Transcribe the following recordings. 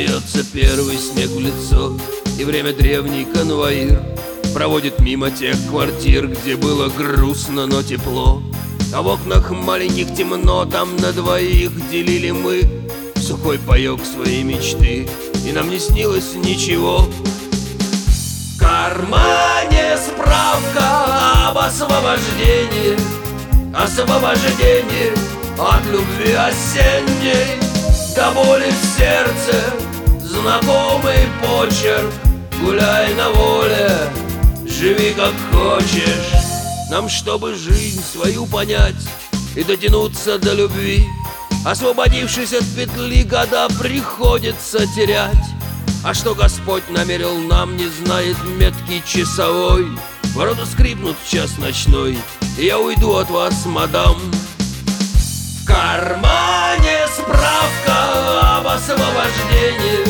Смеется первый снег в лицо, и время древний конвоир проводит мимо тех квартир, где было грустно, но тепло. А в окнах маленьких темно, там на двоих делили мы сухой паёк своей мечты, и нам не снилось ничего. В кармане справка об освобождении, освобождении от любви осенней. До боли в сердце знакомый почерк. Гуляй на воле, живи как хочешь. Нам, чтобы жизнь свою понять и дотянуться до любви, освободившись от петли, года приходится терять. А что Господь намерил нам, не знает меткий часовой. Ворота скрипнут в час ночной, и я уйду от вас, мадам. В кармане справка об освобождении,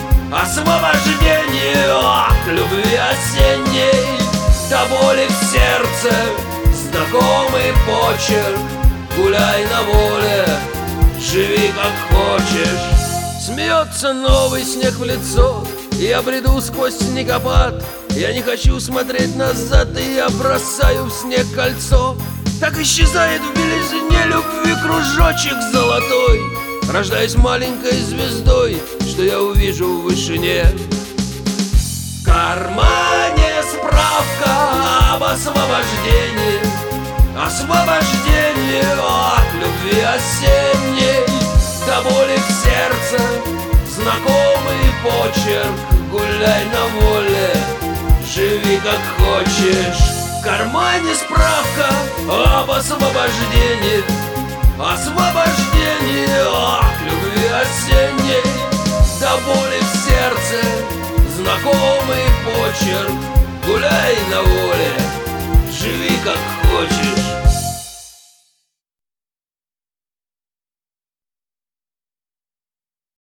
освобождении от любви осенней. До боли в сердце знакомый почерк. Гуляй на воле, живи как хочешь. Смеется новый снег в лицо, и я бреду сквозь снегопад. Я не хочу смотреть назад, и я бросаю в снег кольцо. Так исчезает в белизне любви кружочек золотой, рождаясь маленькой звездой, что я увижу в вышине. В кармане справка об освобождении, освобождении от любви осенней. До боли в сердце знакомый почерк. Гуляй на воле, живи как хочешь. В кармане справка об освобождении, освобождении от любви осенней. До боли в сердце знакомый почерк. Гуляй на воле, живи как хочешь.